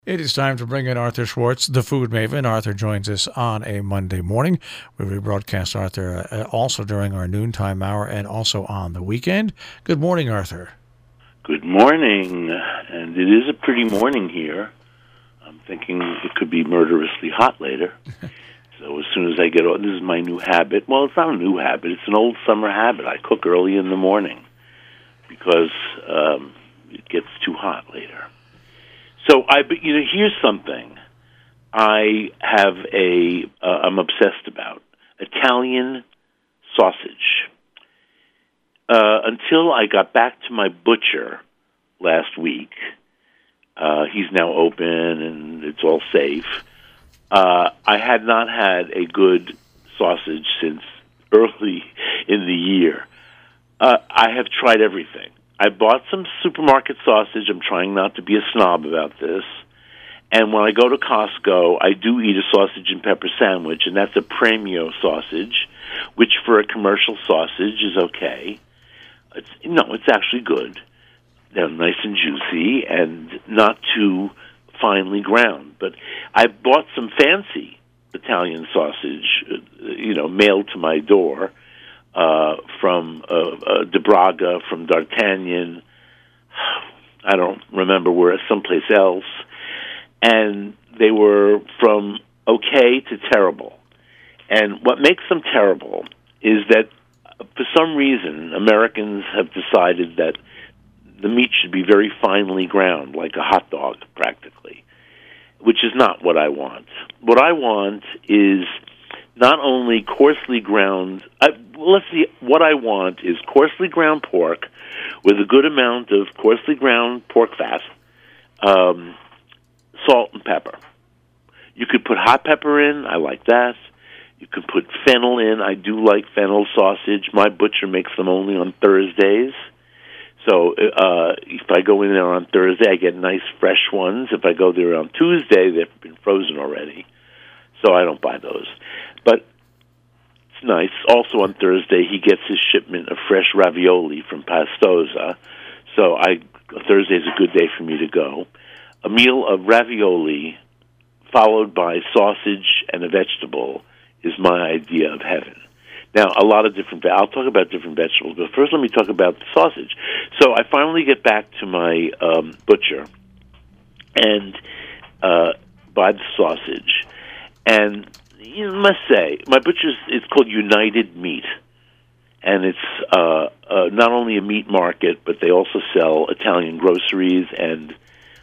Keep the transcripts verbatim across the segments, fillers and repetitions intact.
It is time to bring in Arthur Schwartz, the food maven. Arthur joins us on a Monday morning. We rebroadcast Arthur uh, also during our noontime hour and also on the weekend. Good morning, Arthur. Good morning, and it is a pretty morning here. I'm thinking it could be murderously hot later. So as soon as I get on, this is my new habit. Well, it's not a new habit. It's an old summer habit. I cook early in the morning because um, it gets too hot later. So I, you know, here's something I have a, uh, I'm obsessed about: Italian sausage. Uh, until I got back to my butcher last week, uh, he's now open and it's all safe. Uh, I had not had a good sausage since early in the year. Uh, I have tried everything. I bought some supermarket sausage. I'm trying not to be a snob about this. And when I go to Costco, I do eat a sausage and pepper sandwich, and that's a Premio sausage, which for a commercial sausage is okay. It's, no, it's actually good. They're nice and juicy and not too finely ground. But I bought some fancy Italian sausage, uh, you know, mailed to my door, Uh, from uh, uh, De Braga, from D'Artagnan, I don't remember where, someplace else, and they were from okay to terrible. And what makes them terrible is that, uh, for some reason, Americans have decided that the meat should be very finely ground, like a hot dog, practically, which is not what I want. What I want is not only coarsely ground, uh, let's see, what I want is coarsely ground pork with a good amount of coarsely ground pork fat, um, salt and pepper. You could put hot pepper in, I like that. You could put fennel in, I do like fennel sausage. My butcher makes them only on Thursdays. So uh, if I go in there on Thursday, I get nice fresh ones. If I go there on Tuesday, they've been frozen already. So I don't buy those. But it's nice. Also on Thursday, he gets his shipment of fresh ravioli from Pastosa. So I Thursday's a good day for me to go. A meal of ravioli followed by sausage and a vegetable is my idea of heaven. Now, a lot of different, I'll talk about different vegetables, but first let me talk about the sausage. So I finally get back to my um, butcher and uh, buy the sausage. And you must say, my butcher's, it's called United Meat. And it's uh, uh, not only a meat market, but they also sell Italian groceries. And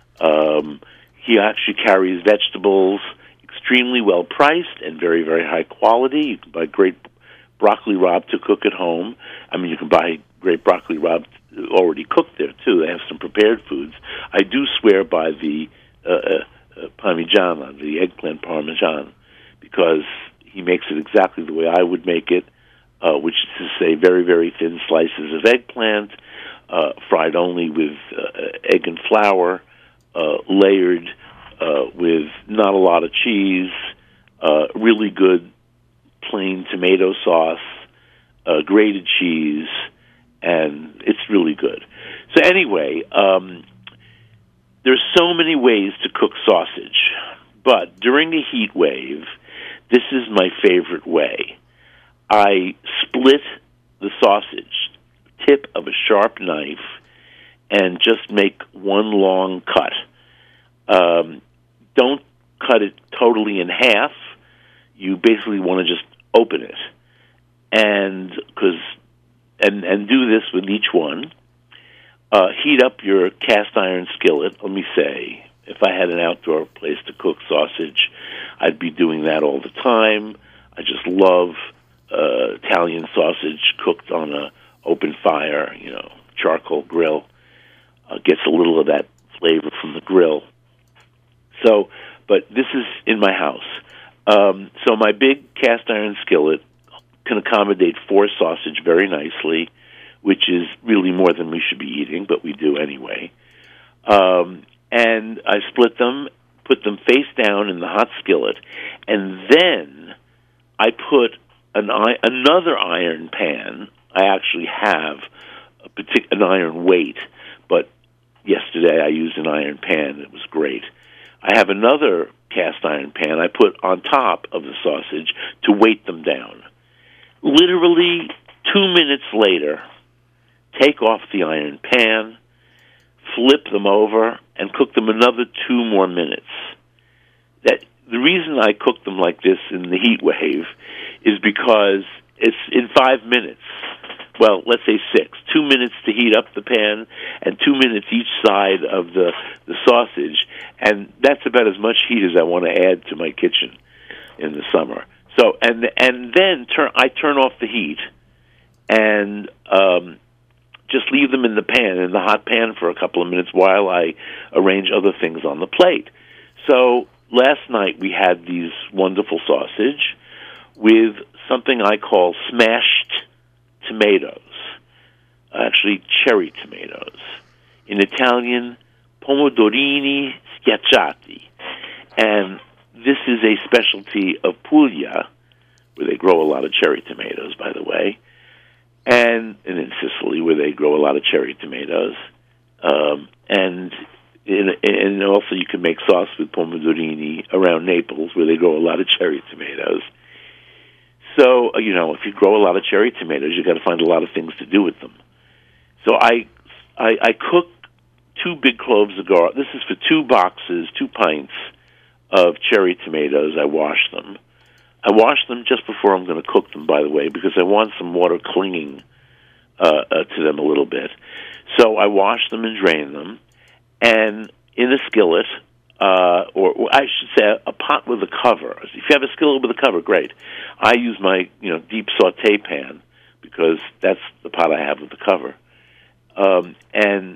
um, he actually carries vegetables, extremely well priced and very, very high quality. You can buy great broccoli rabe to cook at home. I mean, you can buy great broccoli rabe already cooked there, too. They have some prepared foods. I do swear by the uh, uh, Uh, Parmigiana, the eggplant Parmesan, because he makes it exactly the way I would make it, uh, which is to say very, very thin slices of eggplant, uh, fried only with uh, egg and flour, uh, layered uh, with not a lot of cheese, uh, really good plain tomato sauce, uh, grated cheese, and it's really good. So anyway, um, there's so many ways to cook sausage, but during the heat wave, this is my favorite way. I split the sausage, tip of a sharp knife, and just make one long cut. Um, don't cut it totally in half. You basically want to just open it, and because and and do this with each one. Uh, heat up your cast iron skillet. Let me say, if I had an outdoor place to cook sausage, I'd be doing that all the time. I just love uh, Italian sausage cooked on a open fire, you know, charcoal grill. Uh, gets a little of that flavor from the grill. So, but this is in my house. Um, so my big cast iron skillet can accommodate four sausage very nicely, which is really more than we should be eating, but we do anyway. Um, and I split them, put them face down in the hot skillet, and then I put an another iron pan. I actually have a partic- an iron weight, but yesterday I used an iron pan. It was great. I have another cast iron pan I put on top of the sausage to weight them down. Literally two minutes later, take off the iron pan, flip them over, and cook them another two more minutes. That the reason I cook them like this in the heat wave is because it's in five minutes. Well, let's say six. Two minutes to heat up the pan, and two minutes each side of the, the sausage, and that's about as much heat as I want to add to my kitchen in the summer. So, and and then turn I turn off the heat, and um, just leave them in the pan, in the hot pan, for a couple of minutes while I arrange other things on the plate. So last night we had these wonderful sausage with something I call smashed tomatoes, actually cherry tomatoes. In Italian, pomodorini schiacciati. And this is a specialty of Puglia, where they grow a lot of cherry tomatoes, by the way, and, and in Sicily, where they grow a lot of cherry tomatoes. Um, and in, and also you can make sauce with pomodorini around Naples, where they grow a lot of cherry tomatoes. So, you know, if you grow a lot of cherry tomatoes, you've got to find a lot of things to do with them. So I, I, I cook two big cloves of garlic. This is for two boxes, two pints of cherry tomatoes. I wash them. I wash them just before I'm going to cook them, by the way, because I want some water clinging uh, uh, to them a little bit. So I wash them and drain them. And in a skillet, Uh, or, or I should say a, a pot with a cover. If you have a skillet with a cover, great. I use my you know deep saute pan because that's the pot I have with the cover. Um, and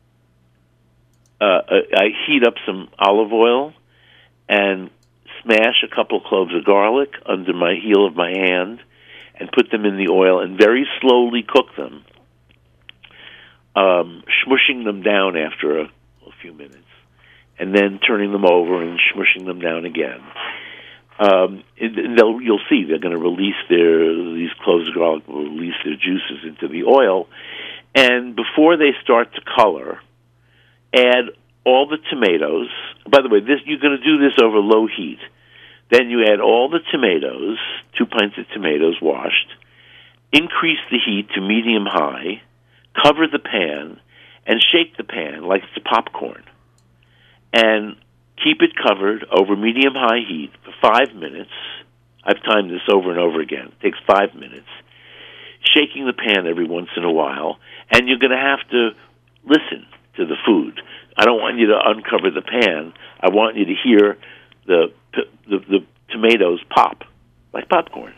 uh, I heat up some olive oil and smash a couple cloves of garlic under my heel of my hand and put them in the oil and very slowly cook them, um, smushing them down after a, a few minutes, and then turning them over and smushing them down again. Um, it, they'll, you'll see they're going to release their, these cloves of garlic will release their juices into the oil. And before they start to color, add all the tomatoes. By the way, this you're going to do this over low heat. Then you add all the tomatoes, two pints of tomatoes washed, increase the heat to medium-high, cover the pan, and shake the pan like it's a popcorn. And keep it covered over medium-high heat for five minutes. I've timed this over and over again. It takes five minutes. Shaking the pan every once in a while. And you're going to have to listen to the food. I don't want you to uncover the pan. I want you to hear the the, the tomatoes pop, like popcorn.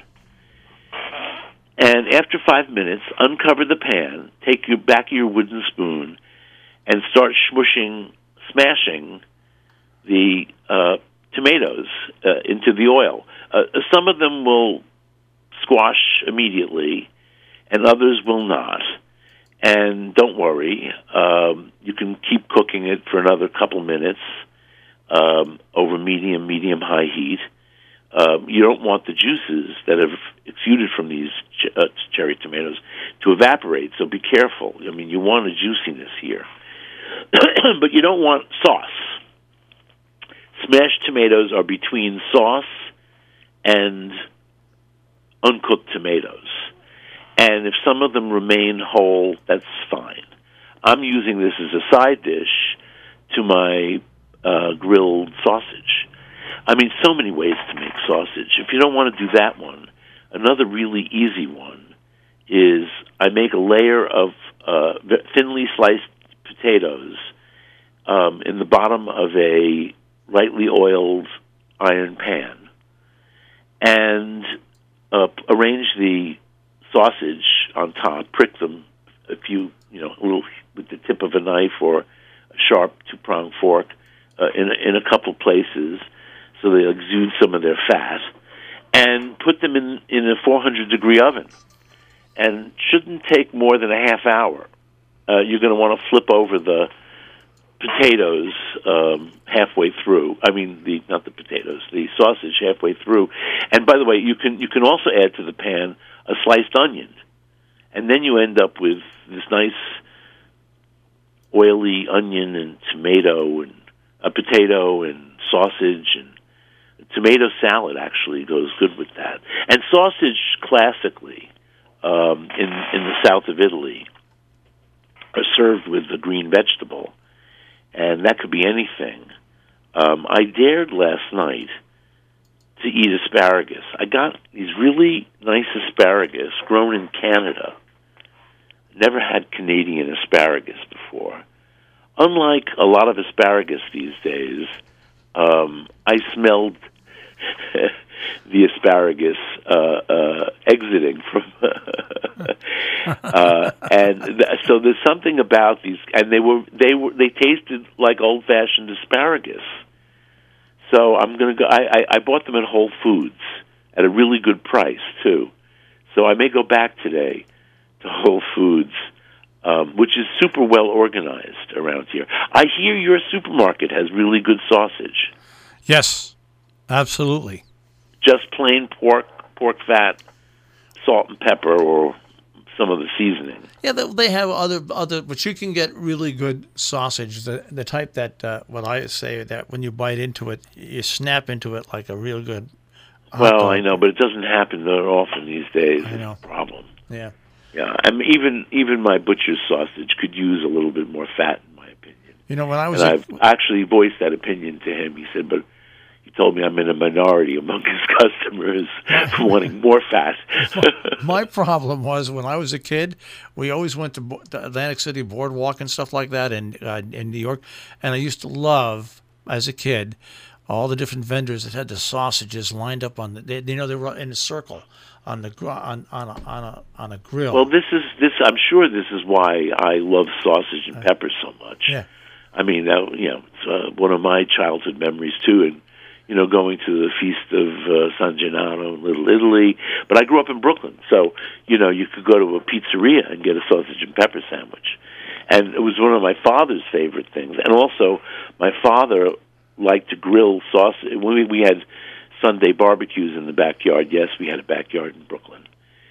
And after five minutes, uncover the pan, take your back of your wooden spoon, and start smushing, smashing the uh, tomatoes uh, into the oil. Uh, some of them will squash immediately, and others will not. And don't worry, um, you can keep cooking it for another couple minutes um, over medium, medium-high heat. Uh, you don't want the juices that have exuded from these ch- uh, cherry tomatoes to evaporate, so be careful. I mean, you want a juiciness here. But you don't want sauce. Smashed tomatoes are between sauce and uncooked tomatoes. And if some of them remain whole, that's fine. I'm using this as a side dish to my uh, grilled sausage. I mean, so many ways to make sausage. If you don't want to do that one, another really easy one is I make a layer of uh, thinly sliced potatoes um, in the bottom of a lightly oiled iron pan, and uh, arrange the sausage on top, prick them a few, you know, a little with the tip of a knife or a sharp two-pronged fork uh, in, a, in a couple places so they exude some of their fat, and put them in, in a four hundred degree oven. And shouldn't take more than a half hour. Uh, you're going to want to flip over the potatoes um, halfway through. I mean, the not the potatoes, the sausage halfway through. And by the way, you can you can also add to the pan a sliced onion, and then you end up with this nice oily onion and tomato and a potato and sausage, and tomato salad actually goes good with that. And sausage, classically, um, in in the south of Italy, are served with the green vegetable, and that could be anything. Um, I dared last night to eat asparagus. I got these really nice asparagus grown in Canada. Never had Canadian asparagus before. Unlike a lot of asparagus these days, um, I smelled the asparagus uh, uh, exiting from, uh, and th- so there's something about these, and they were they were they tasted like old-fashioned asparagus. So I'm gonna go. I, I, I bought them at Whole Foods at a really good price too. So I may go back today to Whole Foods, um, which is super well organized around here. I hear your supermarket has really good sausage. Yes, absolutely. Just plain pork, pork fat, salt and pepper, or some of the seasoning. Yeah, they have other other, but you can get really good sausage. The the type that uh, what I say that when you bite into it, you snap into it like a real good. Well, I know, but it doesn't happen very often these days. I know. It's a problem. Yeah. Yeah, I mean, even even my butcher's sausage could use a little bit more fat, in my opinion. You know, when I was, and a, I've actually voiced that opinion to him. He said, but. He told me I'm in a minority among his customers for wanting more fat. My problem was when I was a kid, we always went to Bo- the Atlantic City Boardwalk and stuff like that in uh, in New York, and I used to love, as a kid, all the different vendors that had the sausages lined up on the, they, you know, they were in a circle on the gr- on on a, on a on a grill. Well, this is this. I'm sure this is why I love sausage and pepper so much. Yeah. I mean, that, you know, it's uh, one of my childhood memories too, and. You know, going to the Feast of uh, San Gennaro in Little Italy. But I grew up in Brooklyn, so, you know, you could go to a pizzeria and get a sausage and pepper sandwich. And it was one of my father's favorite things. And also, my father liked to grill sausage. When we, we had Sunday barbecues in the backyard, yes, we had a backyard in Brooklyn,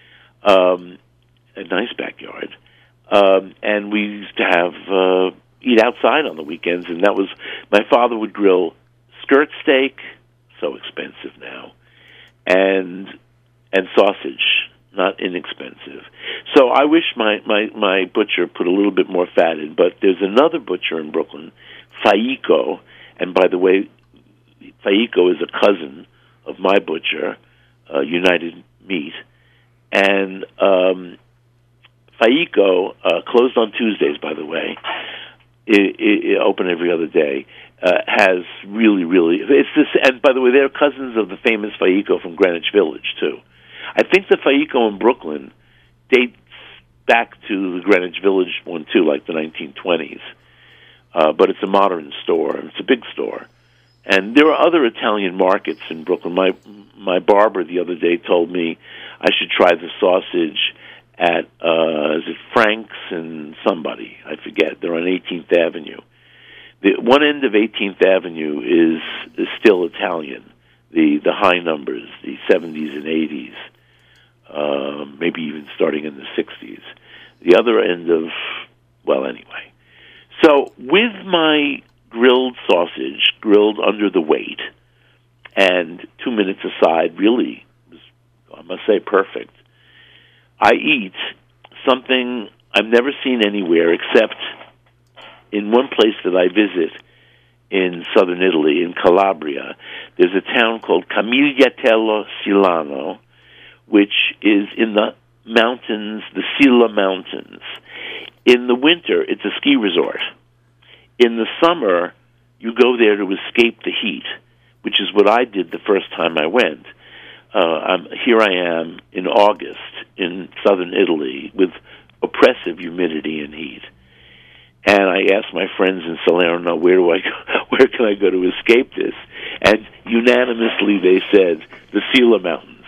um, a nice backyard. Um, and we used to have, uh, eat outside on the weekends, and that was, my father would grill skirt steak, so expensive now, and and sausage, not inexpensive. So I wish my, my, my butcher put a little bit more fat in, but there's another butcher in Brooklyn, Faico, and by the way, Faico is a cousin of my butcher, uh, United Meat, and um, Faico, uh, closed on Tuesdays, by the way, it, it, it open every other day. Uh, has really, really, it's this, and by the way, they're cousins of the famous Faico from Greenwich Village, too. I think the Faico in Brooklyn dates back to the Greenwich Village one, too, like the nineteen twenties. Uh, but it's a modern store, and it's a big store. And there are other Italian markets in Brooklyn. My, my barber the other day told me I should try the sausage at, uh, is it Frank's and somebody, I forget. They're on eighteenth Avenue. The one end of eighteenth Avenue is, is still Italian, the, the high numbers, the seventies and eighties, uh, maybe even starting in the sixties. The other end of, well, anyway. So with my grilled sausage, grilled under the weight, and two minutes aside, really, was, I must say, perfect, I eat something I've never seen anywhere except in one place that I visit in southern Italy, in Calabria. There's a town called Camigliatello Silano, which is in the mountains, the Sila Mountains. In the winter, it's a ski resort. In the summer, you go there to escape the heat, which is what I did the first time I went. Uh, I'm, here I am in August in southern Italy with oppressive humidity and heat. And I asked my friends in Salerno, where do I go, where can I go to escape this? And unanimously they said, the Sila Mountains.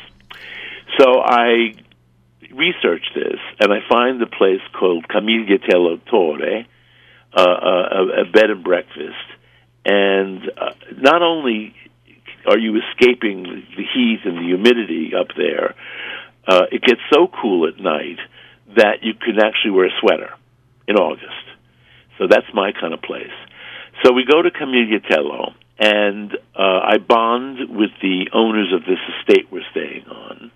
So I researched this, and I find a place called Camigliatello Torre, uh, a, a bed and breakfast. And uh, not only are you escaping the heat and the humidity up there, uh, it gets so cool at night that you can actually wear a sweater in August. So that's my kind of place. So we go to Camigliatello, and uh, I bond with the owners of this estate we're staying on,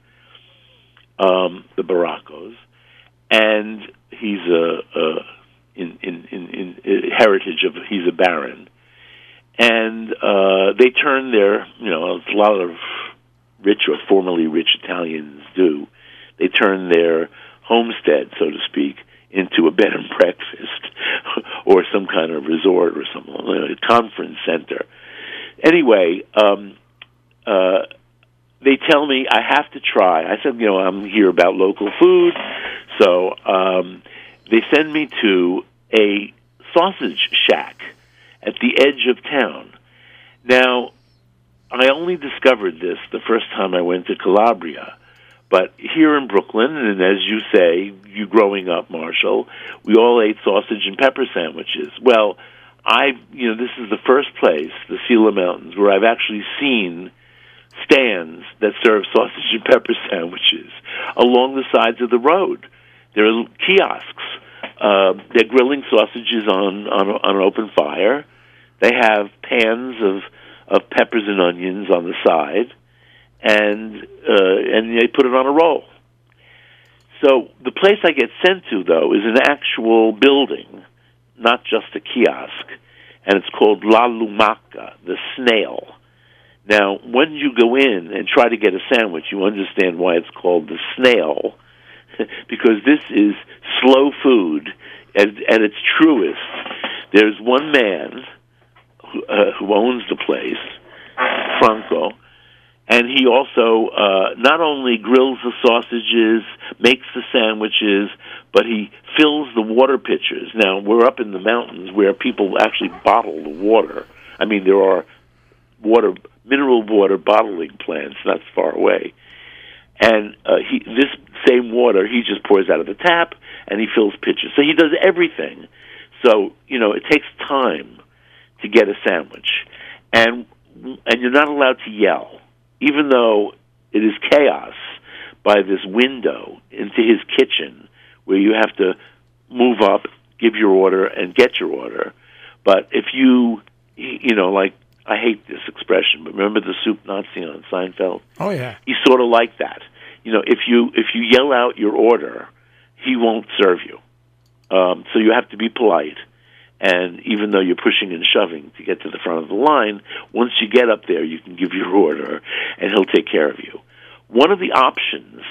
um, the Baraccos, and he's a, a in, in, in, in heritage of he's a baron, and uh, they turn their you know a lot of rich or formerly rich Italians do. They turn their homestead, so to speak, into a bed and breakfast or some kind of resort or some a conference center. Anyway, um, uh, they tell me I have to try. I said, you know, I'm here about local food, so um, they send me to a sausage shack at the edge of town. Now, I only discovered this the first time I went to Calabria. But here in Brooklyn, and as you say, you growing up, Marshall, we all ate sausage and pepper sandwiches. Well, I, you know, this is the first place, the Sila Mountains, where I've actually seen stands that serve sausage and pepper sandwiches along the sides of the road. There are kiosks. Uh, they're grilling sausages on, on, on an open fire. They have pans of, of peppers and onions on the side. And uh, and they put it on a roll. So the place I get sent to, though, is an actual building, not just a kiosk, and it's called La Lumaca, the Snail. Now, when you go in and try to get a sandwich, you understand why it's called the Snail, because this is slow food at, at its truest. There's one man who, uh, who owns the place, Franco, and he also uh, not only grills the sausages, makes the sandwiches, but he fills the water pitchers. Now, we're up in the mountains where people actually bottle the water. I mean, there are water, mineral water bottling plants not far away. And uh, he, this same water, he just pours out of the tap, and he fills pitchers. So he does everything. So, you know, it takes time to get a sandwich. And and you're not allowed to yell. Even though it is chaos by this window into his kitchen where you have to move up, give your order, and get your order. But if you, you know, like, I hate this expression, but remember the soup Nazi on Seinfeld? Oh, yeah. He's sort of like that. You know, if you if you yell out your order, he won't serve you. Um, so you have to be polite. And even though you're pushing and shoving to get to the front of the line, once you get up there, you can give your order, and he'll take care of you. One of the options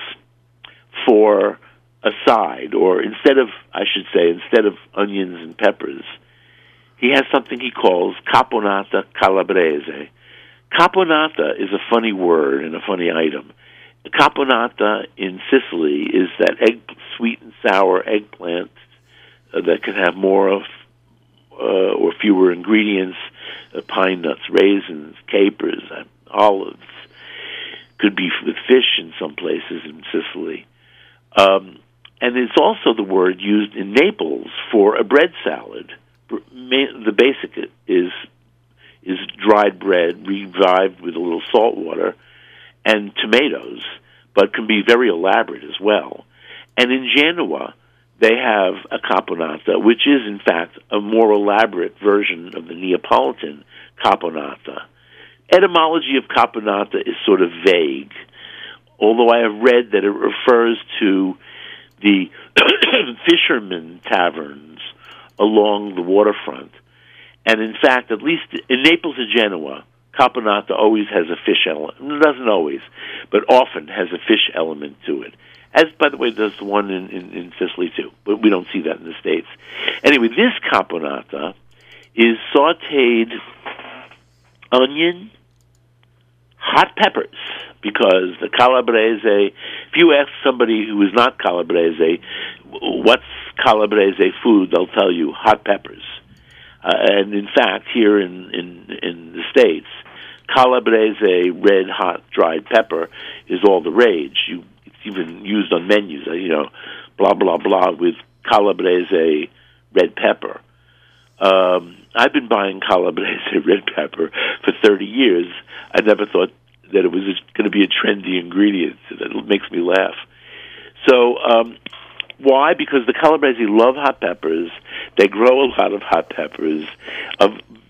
for a side, or instead of, I should say, instead of onions and peppers, he has something he calls caponata calabrese. Caponata is a funny word and a funny item. Caponata in Sicily is that egg, sweet and sour eggplant uh, that can have more of Uh, or fewer ingredients, uh, pine nuts, raisins, capers, uh, olives. Could be with fish in some places in Sicily. Um, and it's also the word used in Naples for a bread salad. The basic is is dried bread revived with a little salt water and tomatoes, but can be very elaborate as well. And in Genoa, they have a caponata, which is, in fact, a more elaborate version of the Neapolitan caponata. Etymology of caponata is sort of vague, although I have read that it refers to the fishermen taverns along the waterfront. And, in fact, at least in Naples and Genoa, caponata always has a fish element. It doesn't always, but often has a fish element to it. As, by the way, does the one in, in, in Sicily, too. But we don't see that in the States. Anyway, this caponata is sautéed onion, hot peppers, because the calabrese, if you ask somebody who is not calabrese, what's calabrese food, they'll tell you hot peppers. Uh, and, in fact, here in, in, in the States, calabrese red, hot, dried pepper is all the rage. You even used on menus, you know, blah, blah, blah, with calabrese red pepper. Um, I've been buying calabrese red pepper for thirty years. I never thought that it was going to be a trendy ingredient. That makes me laugh. So um, why? Because the Calabrese love hot peppers. They grow a lot of hot peppers of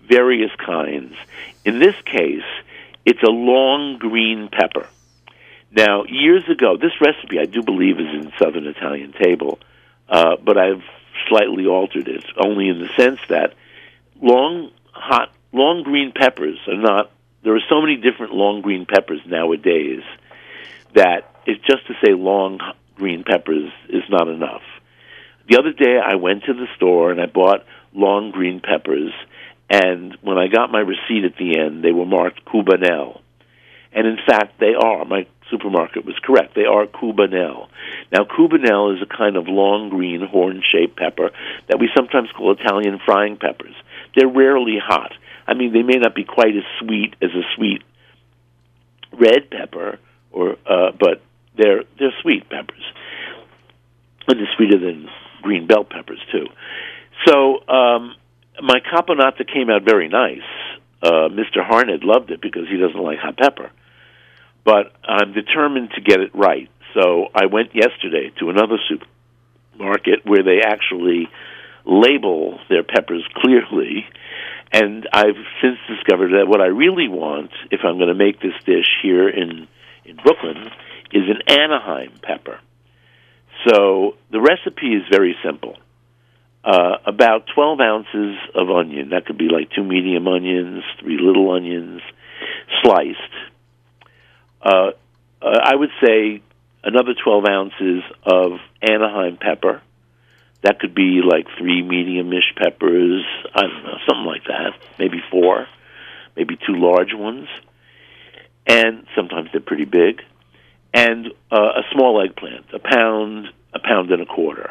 various kinds. In this case, it's a long green pepper. Now, years ago, this recipe I do believe is in Southern Italian Table, uh, but I've slightly altered it, only in the sense that long, hot, long green peppers are not, there are so many different long green peppers nowadays that it's just to say long green peppers is not enough. The other day I went to the store and I bought long green peppers, and when I got my receipt at the end, they were marked Cubanelle. And in fact, they are. My supermarket was correct. They are Cubanelle. Now, Cubanelle is a kind of long green horn-shaped pepper that we sometimes call Italian frying peppers. They're rarely hot. I mean, they may not be quite as sweet as a sweet red pepper, or uh, but they're they're sweet peppers, and they're sweeter than green bell peppers too. So um, my caponata came out very nice. Uh, Mister Harned loved it because he doesn't like hot pepper. But I'm determined to get it right. So I went yesterday to another supermarket where they actually label their peppers clearly. And I've since discovered that what I really want, if I'm going to make this dish here in, in Brooklyn, is an Anaheim pepper. So the recipe is very simple. Uh, about twelve ounces of onion. That could be like two medium onions, three little onions, sliced. Uh, uh, I would say another twelve ounces of Anaheim pepper. That could be like three medium-ish peppers, I don't know, something like that, maybe four, maybe two large ones, and sometimes they're pretty big, and uh, a small eggplant, a pound, a pound and a quarter.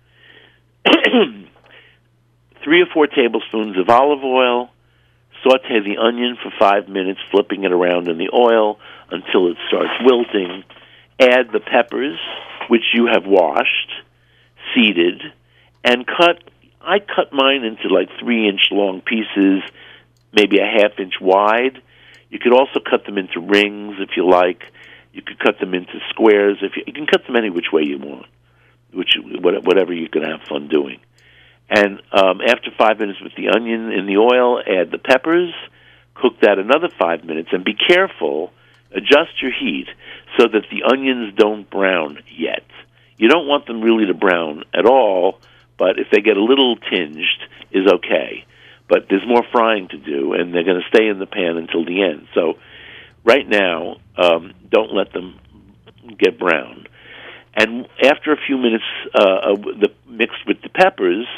Three or four tablespoons of olive oil. Saute the onion for five minutes, flipping it around in the oil until it starts wilting. Add the peppers, which you have washed, seeded, and cut. I cut mine into like three-inch long pieces, maybe a half-inch wide. You could also cut them into rings if you like. You could cut them into squares. If you, you can cut them any which way you want, which whatever you can have fun doing. And um, after five minutes with the onion in the oil, add the peppers, cook that another five minutes, and be careful, adjust your heat so that the onions don't brown yet. You don't want them really to brown at all, but if they get a little tinged, is okay. But there's more frying to do, and they're going to stay in the pan until the end. So right now, um, don't let them get brown. And after a few minutes uh, the, mixed with the peppers,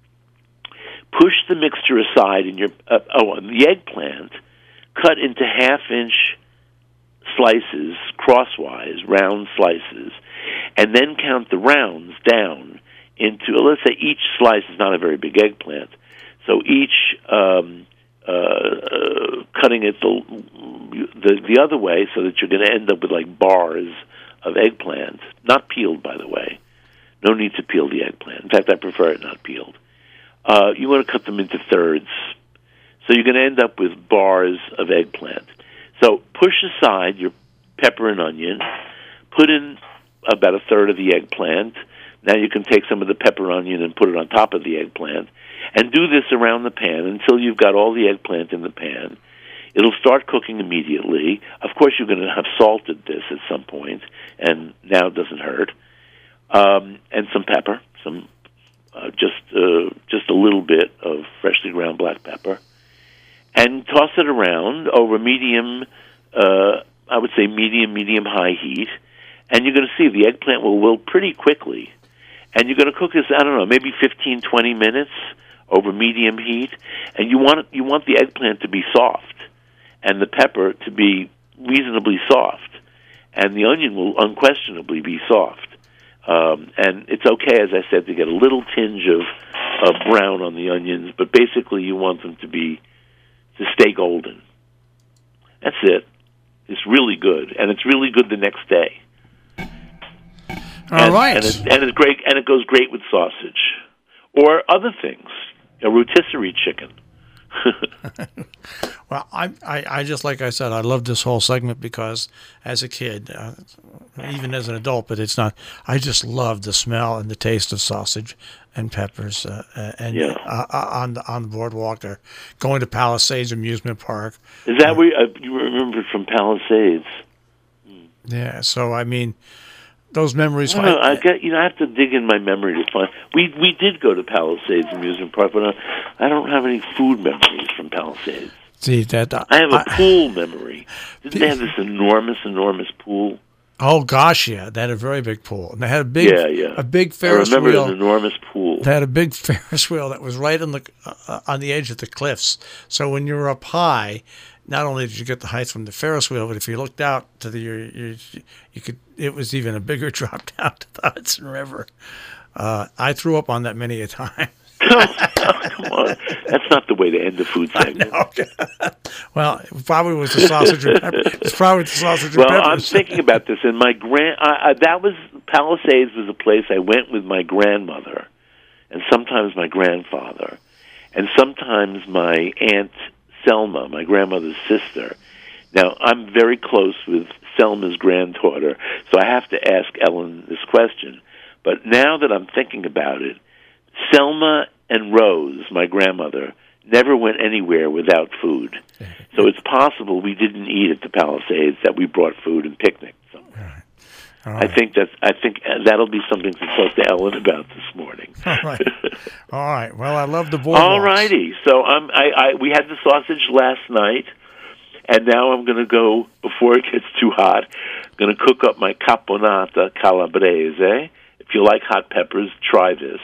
push the mixture aside in your, uh, oh, the eggplant, cut into half-inch slices, crosswise, round slices, and then count the rounds down into, let's say each slice is not a very big eggplant, so each um, uh, uh, cutting it the, the, the other way so that you're going to end up with like bars of eggplant, not peeled, by the way. No need to peel the eggplant. In fact, I prefer it not peeled. Uh, you want to cut them into thirds. So you're going to end up with bars of eggplant. So push aside your pepper and onion, put in about a third of the eggplant. Now you can take some of the pepper and onion and put it on top of the eggplant, and do this around the pan until you've got all the eggplant in the pan. It'll start cooking immediately. Of course, you're going to have salted this at some point, and now it doesn't hurt. Um, and some pepper, some uh, just uh, just a little bit of freshly ground black pepper, and toss it around over medium, uh, I would say medium, medium-high heat, and you're going to see the eggplant will wilt pretty quickly. And you're going to cook this, I don't know, maybe fifteen, twenty minutes over medium heat, and you want it, you want the eggplant to be soft and the pepper to be reasonably soft, and the onion will unquestionably be soft. Um, and it's okay, as I said, to get a little tinge of, of brown on the onions, but basically you want them to be to stay golden. That's it. It's really good, and it's really good the next day. All and, right, and, it, and it's great, and it goes great with sausage or other things. A rotisserie chicken. Well, I, I, I just, like I said, I love this whole segment because as a kid, uh, even as an adult, but it's not, I just love the smell and the taste of sausage and peppers uh, uh, and Yeah. uh, uh, on the on the boardwalk or going to Palisades Amusement Park. Is that where you, uh, you remember from Palisades? Yeah, so I mean, those memories. I, don't know, I get, you know, I have to dig in my memory to find. We we did go to Palisades Amusement Park, but I, I don't have any food memories from Palisades. See that uh, I have a I, pool memory. Didn't they have this enormous, enormous pool? Oh gosh, yeah, they had a very big pool. And they had a big, Yeah, yeah. a big I Ferris remember wheel. an enormous pool. They had a big Ferris wheel that was right on the uh, on the edge of the cliffs. So when you were up high, not only did you get the height from the Ferris wheel, but if you looked out to the you, you, you could. It was even a bigger drop down to the Hudson River. Uh, I threw up on that many a time. oh, come on, that's not the way to end the food segment. Well, it probably was the sausage and pepper. It's probably the sausage and Well, peppers. I'm thinking about this, and my grand I, I, that was Palisades was a place I went with my grandmother, and sometimes my grandfather, and sometimes my aunt Selma, my grandmother's sister. Now, I'm very close with Selma's granddaughter, so I have to ask Ellen this question. But now that I'm thinking about it, Selma and Rose, my grandmother, never went anywhere without food. So it's possible we didn't eat at the Palisades, that we brought food and picnicked somewhere. All right. I think that's. I think that'll be something to talk to Ellen about this morning. All right. All right. Well, I love the boardwalks. All righty. So um, I, I we had the sausage last night, and now I'm going to go before it gets too hot. I'm going to cook up my caponata calabrese. If you like hot peppers, try this.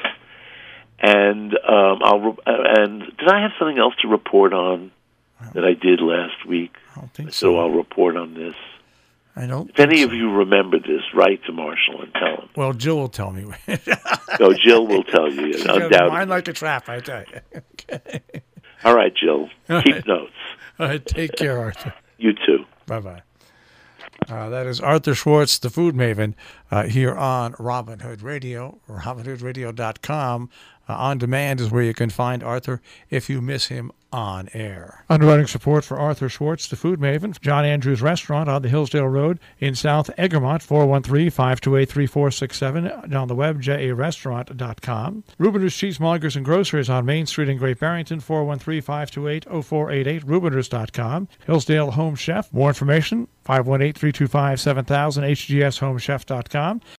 And um, I'll. And did I have something else to report on that I did last week? I don't think So so. I'll report on this. I don't. If any think of so. you remember this, write to Marshall and tell him. Well, Jill will tell me. So Jill will tell you, She's got undoubtedly. mine like a trap, I tell you. Okay. All right, Jill. All Keep right. notes. All right. Take care, Arthur. You too. Bye bye. Uh, that is Arthur Schwartz, the food maven, uh, here on Robin Hood Radio, robin hood radio dot com. Uh, on demand is where you can find Arthur if you miss him on air. Underwriting support for Arthur Schwartz, the food maven, John Andrews Restaurant on the Hillsdale Road in South Egremont, four one three, five two eight, three four six seven, and on the web, j a restaurant dot com. Rubiners Cheesemongers and Grocers on Main Street in Great Barrington, four one three, five two eight, zero four eight eight, rubiners dot com. Hillsdale Home Chef, more information, five one eight, three two five, seven thousand, h g s home chef dot com.